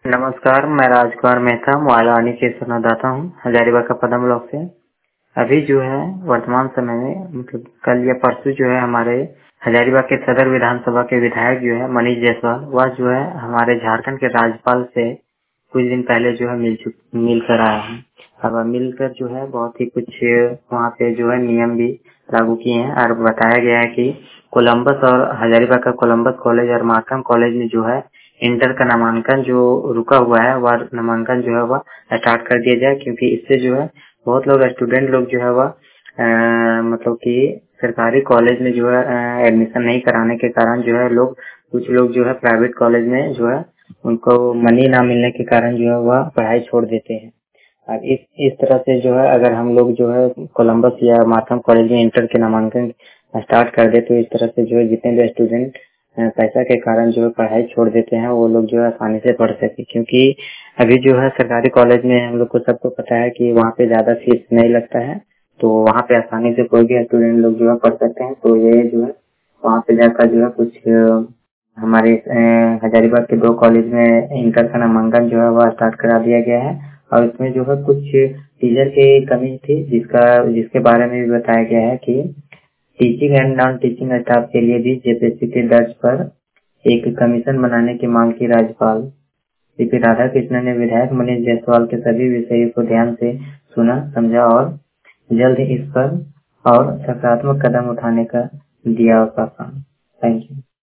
नमस्कार, मैं राजकुमार मेहता मोहालानी से संवाददाता हूँ हजारीबाग का पदम ब्लॉक से। अभी जो है वर्तमान समय में मतलब कल या परसों जो है हमारे हजारीबाग के सदर विधानसभा के विधायक जो है मनीष जायसवाल, वह जो है हमारे झारखंड के राज्यपाल से कुछ दिन पहले जो है मिलकर आए हैं। और वह मिलकर जो है बहुत ही कुछ वहाँ पे जो है नियम भी लागू किए हैं और बताया गया है कि कोलंबस और हजारीबाग का कोलंबस कॉलेज और मार्कम कॉलेज में जो है इंटर का नामांकन जो रुका हुआ है वह नामांकन जो है वह स्टार्ट कर दिया जाए, क्योंकि इससे जो है बहुत लोग स्टूडेंट लोग जो है वह मतलब कि सरकारी कॉलेज में जो है एडमिशन नहीं कराने के कारण जो है कुछ लोग जो है प्राइवेट कॉलेज में जो है उनको मनी ना मिलने के कारण जो है वह पढ़ाई छोड़ देते हैं। और इस तरह से जो है अगर हम लोग जो है कोलंबस या मार्कम कॉलेज में इंटर के नामांकन स्टार्ट कर दे तो इस तरह से जो है जितने भी स्टूडेंट पैसा के कारण जो है पढ़ाई छोड़ देते हैं वो लोग जो है आसानी से पढ़ सके, क्योंकि अभी जो है सरकारी कॉलेज में हम लोग को सबको पता है कि वहाँ पे ज्यादा फीस नहीं लगता है, तो वहाँ पे आसानी से कोई भी स्टूडेंट लोग जो है पढ़ सकते हैं। तो ये जो है वहाँ पे जाकर जो है कुछ हमारे हजारीबाग के 2 कॉलेज में इंटर का नामांकन जो है वह स्टार्ट करा दिया गया है। और इसमें जो है कुछ टीचर की कमी थी जिसके बारे में भी बताया गया है कि teaching and non teaching staff के लिए भी जेपीएससी के दर्ज पर एक कमीशन बनाने की मांग की राज्यपाल श्री राधाकृष्णन ने विधायक मनीष जायसवाल के सभी विषयों को ध्यान से सुना, समझा और जल्द इस पर और सकारात्मक कदम उठाने का दिया आश्वासन। Thank you.